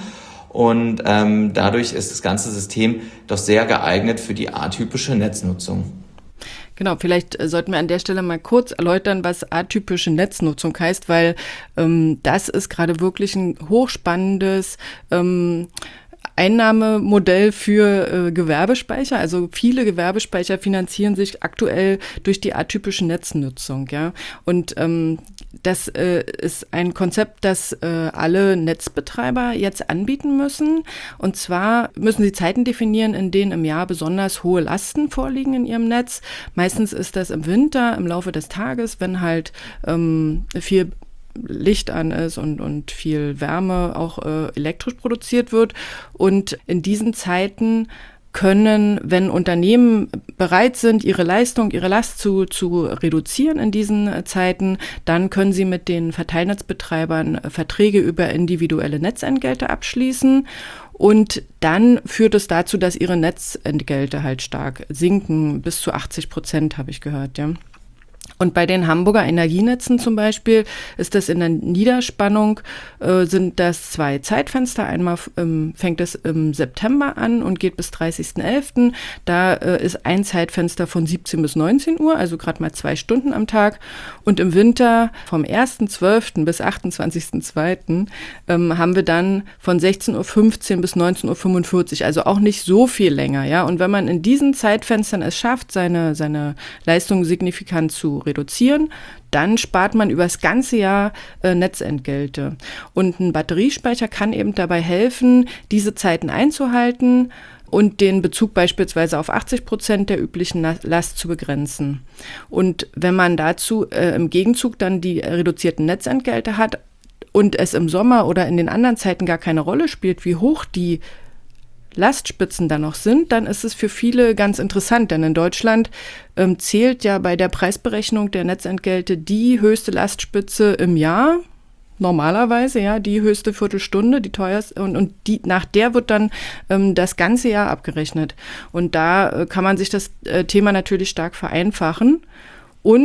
Und ähm, dadurch ist das ganze System doch sehr geeignet für die atypische Netznutzung. Genau, vielleicht sollten wir an der Stelle mal kurz erläutern, was atypische Netznutzung heißt, weil ähm, das ist gerade wirklich ein hochspannendes ähm, Einnahmemodell für äh, Gewerbespeicher. Also viele Gewerbespeicher finanzieren sich aktuell durch die atypische Netznutzung, ja. Und ähm, das äh, ist ein Konzept, das äh, alle Netzbetreiber jetzt anbieten müssen. Und zwar müssen sie Zeiten definieren, in denen im Jahr besonders hohe Lasten vorliegen in ihrem Netz. Meistens ist das im Winter, im Laufe des Tages, wenn halt ähm, viel Licht an ist und, und viel Wärme auch äh, elektrisch produziert wird. Und in diesen Zeiten können, wenn Unternehmen bereit sind, ihre Leistung, ihre Last zu, zu reduzieren in diesen Zeiten, dann können sie mit den Verteilnetzbetreibern Verträge über individuelle Netzentgelte abschließen. Und dann führt es dazu, dass ihre Netzentgelte halt stark sinken, bis zu achtzig Prozent, habe ich gehört, ja. Und bei den Hamburger Energienetzen zum Beispiel ist das in der Niederspannung, äh, sind das zwei Zeitfenster. Einmal ähm, fängt es im September an und geht bis dreißigsten elften Da äh, ist ein Zeitfenster von siebzehn bis neunzehn Uhr, also gerade mal zwei Stunden am Tag. Und im Winter vom ersten zwölften bis achtundzwanzigsten zweiten Ähm, haben wir dann von sechzehn Uhr fünfzehn bis neunzehn Uhr fünfundvierzig, also auch nicht so viel länger, ja. Und wenn man in diesen Zeitfenstern es schafft, seine, seine Leistung signifikant zu reduzieren, dann spart man über das ganze Jahr äh, Netzentgelte. Und ein Batteriespeicher kann eben dabei helfen, diese Zeiten einzuhalten und den Bezug beispielsweise auf achtzig Prozent der üblichen Last zu begrenzen. Und wenn man dazu äh, im Gegenzug dann die reduzierten Netzentgelte hat und es im Sommer oder in den anderen Zeiten gar keine Rolle spielt, wie hoch die Lastspitzen da noch sind, dann ist es für viele ganz interessant, denn in Deutschland ähm, zählt ja bei der Preisberechnung der Netzentgelte die höchste Lastspitze im Jahr, normalerweise, ja, die höchste Viertelstunde, die teuerste, und, und die, nach der wird dann ähm, das ganze Jahr abgerechnet. Und da äh, kann man sich das äh, Thema natürlich stark vereinfachen und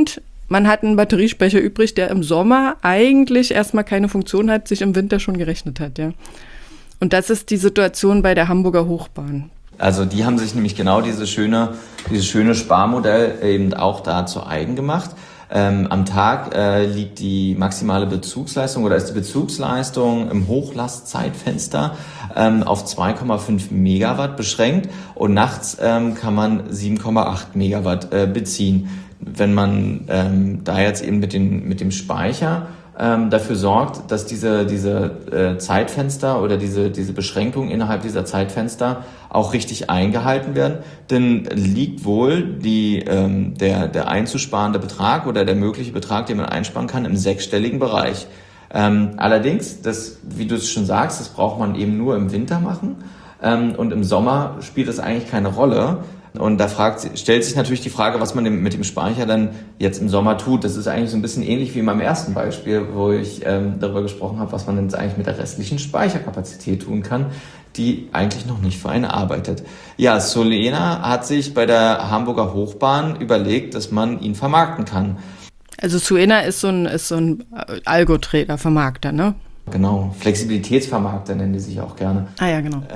man hat einen Batteriespeicher übrig, der im Sommer eigentlich erstmal keine Funktion hat, sich im Winter schon gerechnet hat, ja. Und das ist die Situation bei der Hamburger Hochbahn. Also die haben sich nämlich genau diese schöne, dieses schöne Sparmodell eben auch da zu eigen gemacht. Ähm, am Tag äh, liegt die maximale Bezugsleistung oder ist die Bezugsleistung im Hochlastzeitfenster ähm, auf zwei Komma fünf Megawatt beschränkt und nachts ähm, kann man sieben Komma acht Megawatt äh, beziehen. Wenn man ähm, da jetzt eben mit, den, mit dem Speicher ähm, dafür sorgt, dass diese, diese äh, Zeitfenster oder diese, diese Beschränkungen innerhalb dieser Zeitfenster auch richtig eingehalten werden, dann liegt wohl die, ähm, der, der einzusparende Betrag oder der mögliche Betrag, den man einsparen kann, im sechsstelligen Bereich. Ähm, allerdings, das, wie du es schon sagst, das braucht man eben nur im Winter machen ähm, und im Sommer spielt das eigentlich keine Rolle. Und da fragt, stellt sich natürlich die Frage, was man mit dem Speicher dann jetzt im Sommer tut. Das ist eigentlich so ein bisschen ähnlich wie in meinem ersten Beispiel, wo ich ähm, darüber gesprochen habe, was man jetzt eigentlich mit der restlichen Speicherkapazität tun kann, die eigentlich noch nicht für einen arbeitet. Ja, Solena hat sich bei der Hamburger Hochbahn überlegt, dass man ihn vermarkten kann. Also Suena ist so ein, ist so ein Algo-Trader, Vermarkter, ne? Genau, Flexibilitätsvermarkter nennen die sich auch gerne. Ah ja, genau.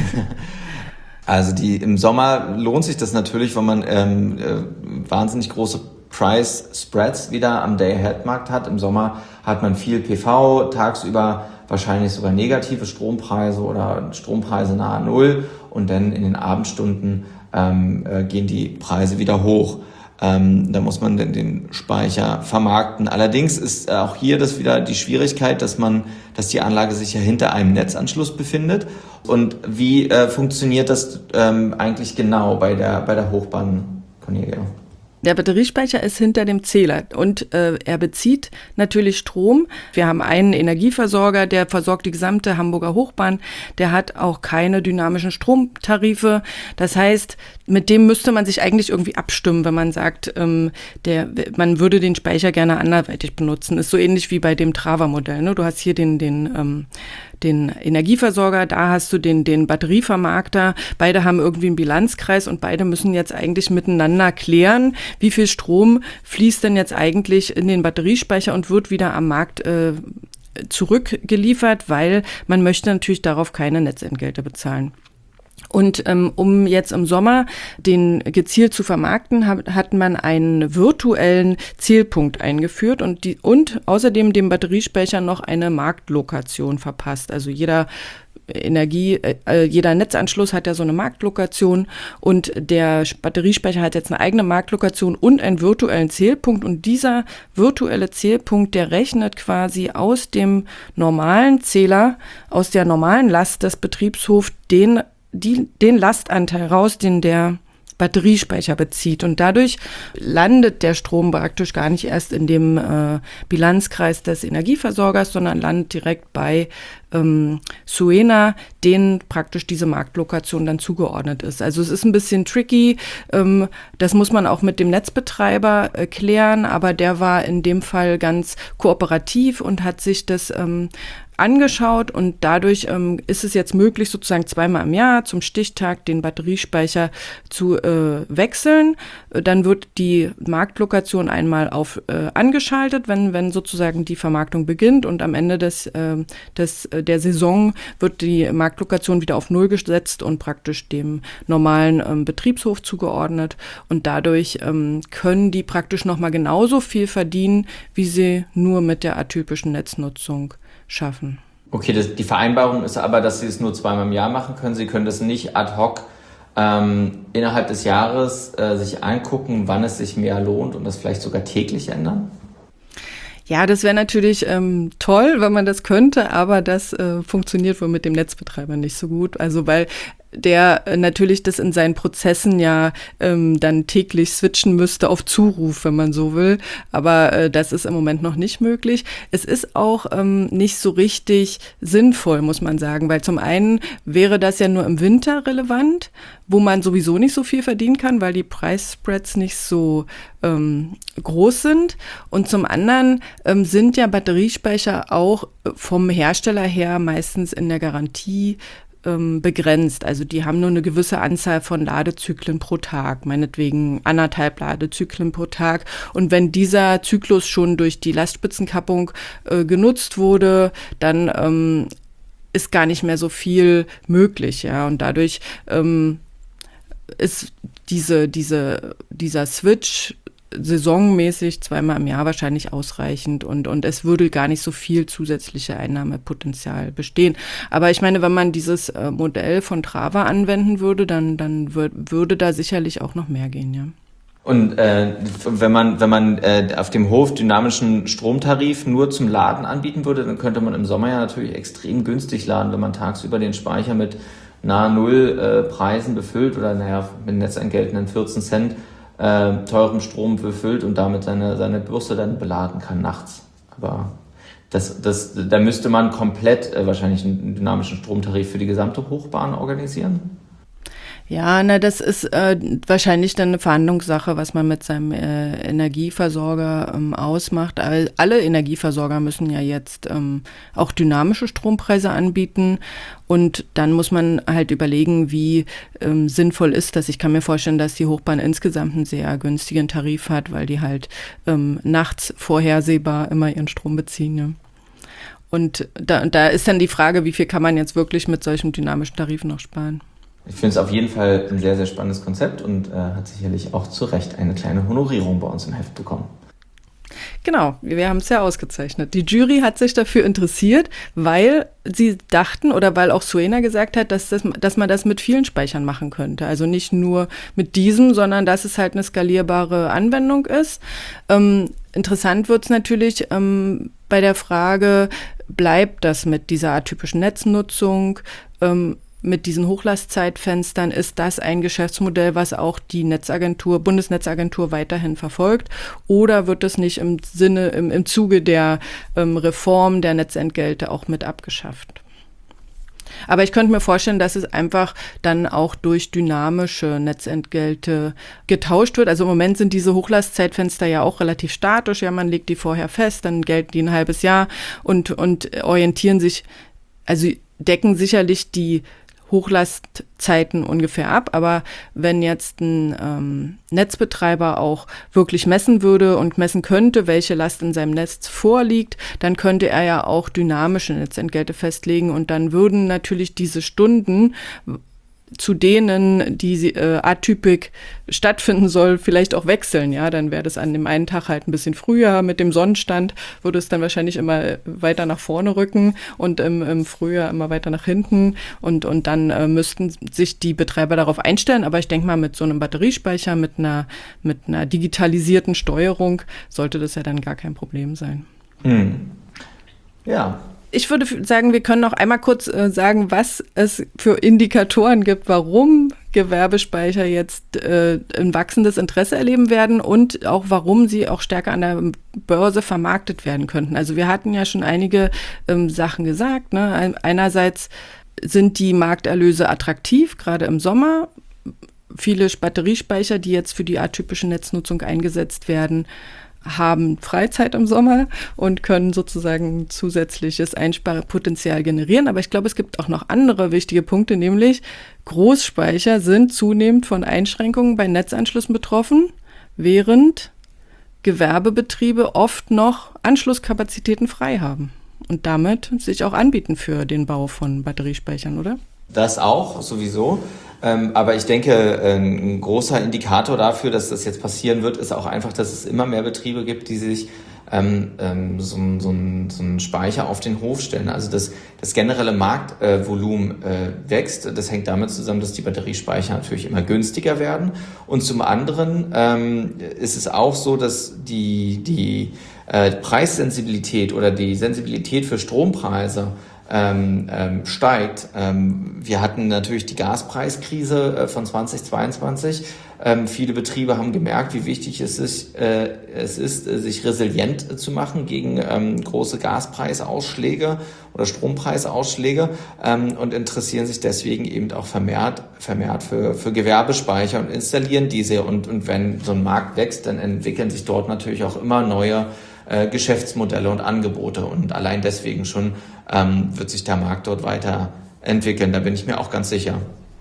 Also die im Sommer lohnt sich das natürlich, weil man ähm, äh, wahnsinnig große Price Spreads wieder am Day-Ahead-Markt hat. Im Sommer hat man viel P V, tagsüber wahrscheinlich sogar negative Strompreise oder Strompreise nahe Null und dann in den Abendstunden ähm, äh, gehen die Preise wieder hoch. Ähm, da muss man den, den Speicher vermarkten. Allerdings ist äh, auch hier das wieder die Schwierigkeit, dass man, dass die Anlage sich ja hinter einem Netzanschluss befindet. Und wie äh, funktioniert das ähm, eigentlich genau bei der bei der Hochbahn, Cornelia? Der Batteriespeicher ist hinter dem Zähler und äh, er bezieht natürlich Strom. Wir haben einen Energieversorger, der versorgt die gesamte Hamburger Hochbahn. Der hat auch keine dynamischen Stromtarife. Das heißt, mit dem müsste man sich eigentlich irgendwie abstimmen, wenn man sagt, ähm, der, man würde den Speicher gerne anderweitig benutzen. Ist so ähnlich wie bei dem Trava-Modell, ne? Du hast hier den, den, ähm, den Energieversorger, da hast du den, den Batterievermarkter. Beide haben irgendwie einen Bilanzkreis und beide müssen jetzt eigentlich miteinander klären, wie viel Strom fließt denn jetzt eigentlich in den Batteriespeicher und wird wieder am Markt äh, zurückgeliefert, weil man möchte natürlich darauf keine Netzentgelte bezahlen. Und ähm, um jetzt im Sommer den gezielt zu vermarkten, hat, hat man einen virtuellen Zählpunkt eingeführt und, die, und außerdem dem Batteriespeicher noch eine Marktlokation verpasst. Also jeder Energie, äh, jeder Netzanschluss hat ja so eine Marktlokation und der Batteriespeicher hat jetzt eine eigene Marktlokation und einen virtuellen Zählpunkt und dieser virtuelle Zählpunkt, der rechnet quasi aus dem normalen Zähler, aus der normalen Last des Betriebshofs den, die, den Lastanteil raus, den der Batteriespeicher bezieht und dadurch landet der Strom praktisch gar nicht erst in dem äh, Bilanzkreis des Energieversorgers, sondern landet direkt bei ähm, Suena, denen praktisch diese Marktlokation dann zugeordnet ist. Also es ist ein bisschen tricky, ähm, das muss man auch mit dem Netzbetreiber äh, klären, aber der war in dem Fall ganz kooperativ und hat sich das ähm, angeschaut und dadurch ähm, ist es jetzt möglich, sozusagen zweimal im Jahr zum Stichtag den Batteriespeicher zu äh, wechseln. Dann wird die Marktlokation einmal auf äh, angeschaltet, wenn wenn sozusagen die Vermarktung beginnt und am Ende des, äh, des äh, der Saison wird die Marktlokation wieder auf Null gesetzt und praktisch dem normalen ähm, Betriebshof zugeordnet und dadurch ähm, können die praktisch nochmal genauso viel verdienen, wie sie nur mit der atypischen Netznutzung schaffen. Okay, das, die Vereinbarung ist aber, dass Sie es nur zweimal im Jahr machen können. Sie können das nicht ad hoc ähm, innerhalb des Jahres äh, sich angucken, wann es sich mehr lohnt und das vielleicht sogar täglich ändern? Ja, das wäre natürlich ähm, toll, wenn man das könnte, aber das äh, funktioniert wohl mit dem Netzbetreiber nicht so gut. Also weil der äh, natürlich das in seinen Prozessen ja ähm, dann täglich switchen müsste auf Zuruf, wenn man so will. Aber äh, das ist im Moment noch nicht möglich. Es ist auch ähm, nicht so richtig sinnvoll, muss man sagen, weil zum einen wäre das ja nur im Winter relevant, wo man sowieso nicht so viel verdienen kann, weil die Preisspreads nicht so ähm, groß sind. Und zum anderen ähm, sind ja Batteriespeicher auch vom Hersteller her meistens in der Garantie ähm, begrenzt. Also die haben nur eine gewisse Anzahl von Ladezyklen pro Tag, meinetwegen anderthalb Ladezyklen pro Tag. Und wenn dieser Zyklus schon durch die Lastspitzenkappung äh, genutzt wurde, dann ähm, ist gar nicht mehr so viel möglich, ja. Und dadurch ähm, ist diese, diese, dieser Switch saisonmäßig zweimal im Jahr wahrscheinlich ausreichend und, und es würde gar nicht so viel zusätzliche Einnahmepotenzial bestehen. Aber ich meine, wenn man dieses äh, Modell von Trava anwenden würde, dann, dann würd, würde da sicherlich auch noch mehr gehen, ja. Und äh, wenn man wenn man äh, auf dem Hof dynamischen Stromtarif nur zum Laden anbieten würde, dann könnte man im Sommer ja natürlich extrem günstig laden, wenn man tagsüber den Speicher mit nahe Null äh, Preisen befüllt oder naja mit netzentgeltenden vierzehn Cent äh, teurem Strom befüllt und damit seine seine Bürste dann beladen kann nachts. Aber das das da müsste man komplett äh, wahrscheinlich einen dynamischen Stromtarif für die gesamte Hochbahn organisieren. Ja, na, das ist äh, wahrscheinlich dann eine Verhandlungssache, was man mit seinem äh, Energieversorger ähm, ausmacht. All, alle Energieversorger müssen ja jetzt ähm, auch dynamische Strompreise anbieten und dann muss man halt überlegen, wie ähm, sinnvoll ist das. Ich kann mir vorstellen, dass die Hochbahn insgesamt einen sehr günstigen Tarif hat, weil die halt ähm, nachts vorhersehbar immer ihren Strom beziehen, ja. Und da, da ist dann die Frage, wie viel kann man jetzt wirklich mit solchen dynamischen Tarifen noch sparen? Ich finde es auf jeden Fall ein sehr, sehr spannendes Konzept und äh, hat sicherlich auch zu Recht eine kleine Honorierung bei uns im Heft bekommen. Genau, wir haben es ja ausgezeichnet. Die Jury hat sich dafür interessiert, weil sie dachten oder weil auch Suena gesagt hat, dass, das, dass man das mit vielen Speichern machen könnte. Also nicht nur mit diesem, sondern dass es halt eine skalierbare Anwendung ist. Ähm, interessant wird es natürlich ähm, bei der Frage, bleibt das mit dieser atypischen Netznutzung, ähm, mit diesen Hochlastzeitfenstern, ist das ein Geschäftsmodell, was auch die Netzagentur, Bundesnetzagentur weiterhin verfolgt? Oder wird es nicht im Sinne, im, im Zuge der ähm, Reform der Netzentgelte auch mit abgeschafft? Aber ich könnte mir vorstellen, dass es einfach dann auch durch dynamische Netzentgelte getauscht wird. Also im Moment sind diese Hochlastzeitfenster ja auch relativ statisch. Ja, man legt die vorher fest, dann gelten die ein halbes Jahr und, und orientieren sich, also decken sicherlich die Hochlastzeiten ungefähr ab, aber wenn jetzt ein ähm, Netzbetreiber auch wirklich messen würde und messen könnte, welche Last in seinem Netz vorliegt, dann könnte er ja auch dynamische Netzentgelte festlegen und dann würden natürlich diese Stunden, zu denen die äh, Atypik stattfinden soll, vielleicht auch wechseln. Ja, dann wäre das an dem einen Tag halt ein bisschen früher mit dem Sonnenstand, würde es dann wahrscheinlich immer weiter nach vorne rücken und im, im Frühjahr immer weiter nach hinten und, und dann äh, müssten sich die Betreiber darauf einstellen. Aber ich denke mal, mit so einem Batteriespeicher, mit einer, mit einer digitalisierten Steuerung sollte das ja dann gar kein Problem sein. Hm. Ja. Ich würde sagen, wir können noch einmal kurz äh, sagen, was es für Indikatoren gibt, warum Gewerbespeicher jetzt äh, ein wachsendes Interesse erleben werden und auch warum sie auch stärker an der Börse vermarktet werden könnten. Also wir hatten ja schon einige ähm, Sachen gesagt, ne? Einerseits sind die Markterlöse attraktiv, gerade im Sommer. Viele Batteriespeicher, die jetzt für die atypische Netznutzung eingesetzt werden, haben Freizeit im Sommer und können sozusagen zusätzliches Einsparpotenzial generieren. Aber ich glaube, es gibt auch noch andere wichtige Punkte, nämlich Großspeicher sind zunehmend von Einschränkungen bei Netzanschlüssen betroffen, während Gewerbebetriebe oft noch Anschlusskapazitäten frei haben und damit sich auch anbieten für den Bau von Batteriespeichern, oder? Das auch, sowieso. Ähm, aber ich denke, ein großer Indikator dafür, dass das jetzt passieren wird, ist auch einfach, dass es immer mehr Betriebe gibt, die sich ähm, ähm, so, so, so einen Speicher auf den Hof stellen. Also das, das generelle Marktvolumen äh, wächst. Das hängt damit zusammen, dass die Batteriespeicher natürlich immer günstiger werden. Und zum anderen ähm, ist es auch so, dass die, die äh, Preissensibilität oder die Sensibilität für Strompreise Ähm, ähm, steigt. Ähm, wir hatten natürlich die Gaspreiskrise äh, von zweitausendzweiundzwanzig. Ähm, viele Betriebe haben gemerkt, wie wichtig es ist, äh, es ist äh, sich resilient äh, zu machen gegen ähm, große Gaspreisausschläge oder Strompreisausschläge ähm, und interessieren sich deswegen eben auch vermehrt, vermehrt für, für Gewerbespeicher und installieren diese. Und, und wenn so ein Markt wächst, dann entwickeln sich dort natürlich auch immer neue äh, Geschäftsmodelle und Angebote. Und allein deswegen schon ähm, wird sich der Markt dort weiter entwickeln, da bin ich mir auch ganz sicher.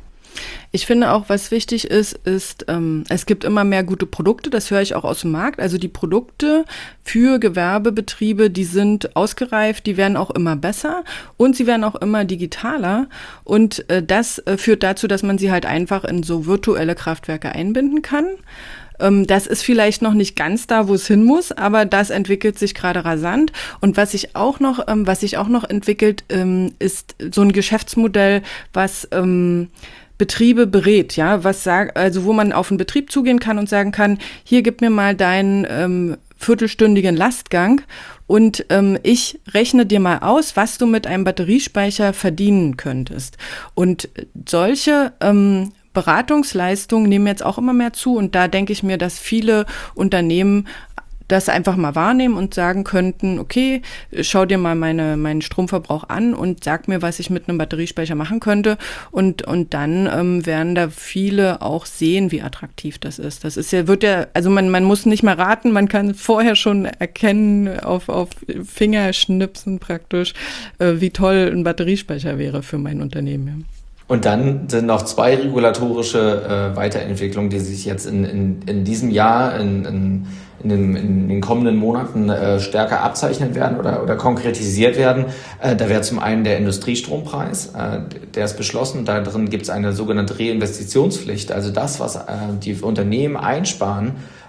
Ich finde auch, was wichtig ist, ist, ähm, es gibt immer mehr gute Produkte, das höre ich auch aus dem Markt. Also die Produkte für Gewerbebetriebe, die sind ausgereift, die werden auch immer besser und sie werden auch immer digitaler. Und äh, das äh, führt dazu, dass man sie halt einfach in so virtuelle Kraftwerke einbinden kann. Ähm, das ist vielleicht noch nicht ganz da, wo es hin muss, aber das entwickelt sich gerade rasant. Und was sich auch noch, ähm, was sich auch noch entwickelt, ähm, ist so ein Geschäftsmodell, was ähm, Betriebe berät, ja, was sagt, also wo man auf einen Betrieb zugehen kann und sagen kann, hier gib mir mal deinen ähm, viertelstündigen Lastgang und ähm, ich rechne dir mal aus, was du mit einem Batteriespeicher verdienen könntest. Und solche ähm, Beratungsleistungen nehmen jetzt auch immer mehr zu und da denke ich mir, dass viele Unternehmen das einfach mal wahrnehmen und sagen könnten, okay, schau dir mal meine, meinen Stromverbrauch an und sag mir, was ich mit einem Batteriespeicher machen könnte. Und, und dann ähm, werden da viele auch sehen, wie attraktiv das ist. Das ist ja, wird ja, also man, man muss nicht mehr raten, man kann vorher schon erkennen, auf, auf Fingerschnipsen praktisch, äh, wie toll ein Batteriespeicher wäre für mein Unternehmen. Ja. Und dann sind noch zwei regulatorische äh, Weiterentwicklungen, die sich jetzt in, in, in diesem Jahr, in, in, in, den, in den kommenden Monaten äh, stärker abzeichnen werden oder, oder konkretisiert werden. Äh, da wäre zum einen der Industriestrompreis, äh, der ist beschlossen. Da drin gibt es eine sogenannte Reinvestitionspflicht, also das, was äh, die Unternehmen einsparen,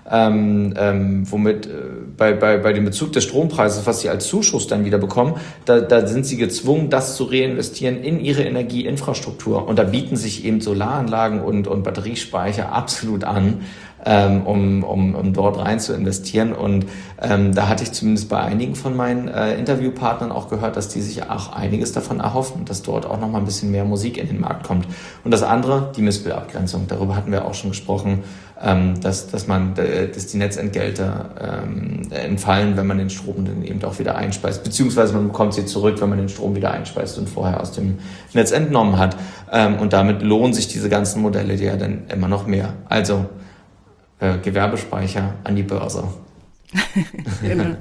Ähm, ähm, womit äh, bei, bei, bei dem Bezug des Strompreises, was sie als Zuschuss dann wieder bekommen, da, da sind sie gezwungen, das zu reinvestieren in ihre Energieinfrastruktur. Und da bieten sich eben Solaranlagen und, und Batteriespeicher absolut an, ähm, um, um, um dort rein zu investieren. Und ähm, da hatte ich zumindest bei einigen von meinen äh, Interviewpartnern auch gehört, dass die sich auch einiges davon erhoffen, dass dort auch noch mal ein bisschen mehr Musik in den Markt kommt. Und das andere, die Mispelabgrenzung. Darüber hatten wir auch schon gesprochen, ähm, dass, dass man, dass die Netzentgelte ähm, entfallen, wenn man den Strom dann eben auch wieder einspeist, beziehungsweise man bekommt sie zurück, wenn man den Strom wieder einspeist und vorher aus dem Netz entnommen hat. Ähm, und damit lohnen sich diese ganzen Modelle ja dann immer noch mehr. Also äh, Gewerbespeicher an die Börse. Genau.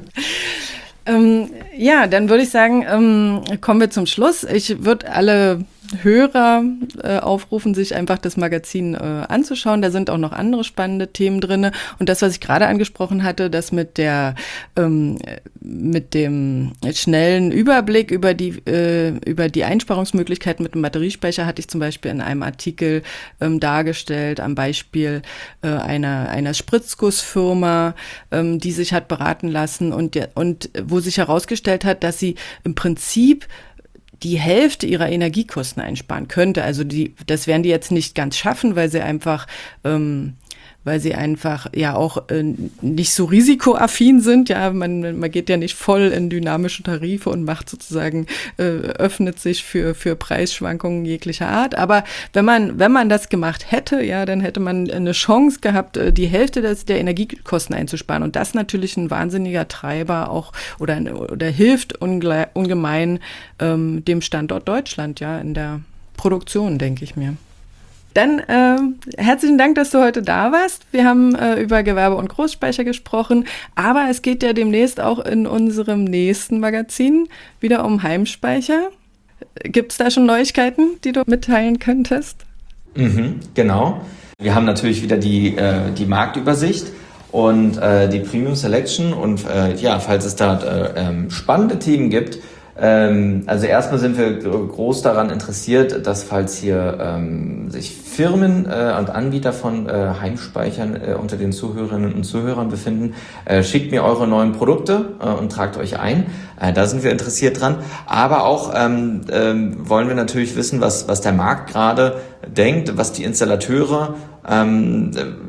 ähm, ja, dann würde ich sagen, ähm, kommen wir zum Schluss. Ich würde alle Hörer äh, aufrufen, sich einfach das Magazin äh, anzuschauen. Da sind auch noch andere spannende Themen drin. Und das, was ich gerade angesprochen hatte, das mit der ähm, mit dem schnellen Überblick über die äh, über die Einsparungsmöglichkeiten mit dem Batteriespeicher, hatte ich zum Beispiel in einem Artikel ähm, dargestellt, am Beispiel äh, einer einer Spritzgussfirma, ähm, die sich hat beraten lassen und der, und wo sich herausgestellt hat, dass sie im Prinzip die Hälfte ihrer Energiekosten einsparen könnte. Also die, das werden die jetzt nicht ganz schaffen, weil sie einfach, ähm, weil sie einfach ja auch äh, nicht so risikoaffin sind. Ja, man, man geht ja nicht voll in dynamische Tarife und macht sozusagen, äh, öffnet sich für, für Preisschwankungen jeglicher Art. Aber wenn man, wenn man das gemacht hätte, ja, dann hätte man eine Chance gehabt, die Hälfte des, der Energiekosten einzusparen. Und das natürlich ein wahnsinniger Treiber auch oder, oder hilft ungle, ungemein ähm, dem Standort Deutschland, ja, in der Produktion, denke ich mir. Dann äh, herzlichen Dank, dass du heute da warst. Wir haben äh, über Gewerbe- und Großspeicher gesprochen, aber es geht ja demnächst auch in unserem nächsten Magazin wieder um Heimspeicher. Gibt es da schon Neuigkeiten, die du mitteilen könntest? Mhm, genau. Wir haben natürlich wieder die, äh, die Marktübersicht und äh, die Premium Selection und äh, ja, falls es da äh, äh, spannende Themen gibt, Ähm, also erstmal sind wir groß daran interessiert, dass falls hier ähm, sich Firmen äh, und Anbieter von äh, Heimspeichern äh, unter den Zuhörerinnen und Zuhörern befinden, äh, schickt mir eure neuen Produkte äh, und tragt euch ein. Äh, da sind wir interessiert dran. Aber auch ähm, ähm, wollen wir natürlich wissen, was, was der Markt gerade denkt, was die Installateure ähm,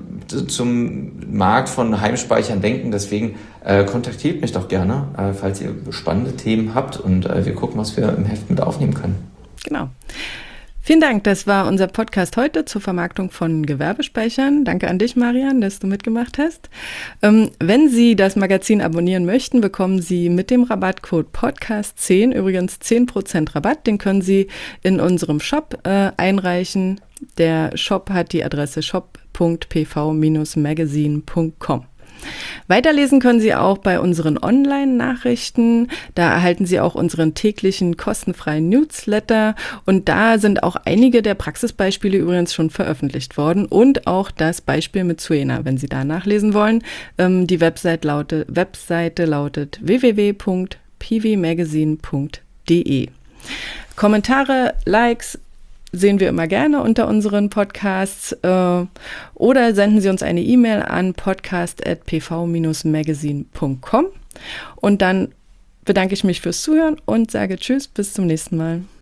zum Markt von Heimspeichern denken. Deswegen äh, kontaktiert mich doch gerne, äh, falls ihr spannende Themen habt und äh, wir gucken, was wir im Heft mit aufnehmen können. Genau. Vielen Dank, das war unser Podcast heute zur Vermarktung von Gewerbespeichern. Danke an dich, Marian, dass du mitgemacht hast. Ähm, wenn Sie das Magazin abonnieren möchten, bekommen Sie mit dem Rabattcode Podcast zehn übrigens zehn Prozent Rabatt. Den können Sie in unserem Shop äh, einreichen. Der Shop hat die Adresse shop punkt p v Bindestrich magazine punkt com. Weiterlesen können Sie auch bei unseren Online-Nachrichten. Da erhalten Sie auch unseren täglichen kostenfreien Newsletter. Und da sind auch einige der Praxisbeispiele übrigens schon veröffentlicht worden. Und auch das Beispiel mit Suena, wenn Sie da nachlesen wollen. Ähm, die Website lautet, Webseite lautet w w w punkt p v magazine punkt d e. Kommentare, Likes sehen wir immer gerne unter unseren Podcasts äh, oder senden Sie uns eine E-Mail an podcast at p v magazine punkt com und dann bedanke ich mich fürs Zuhören und sage Tschüss, bis zum nächsten Mal.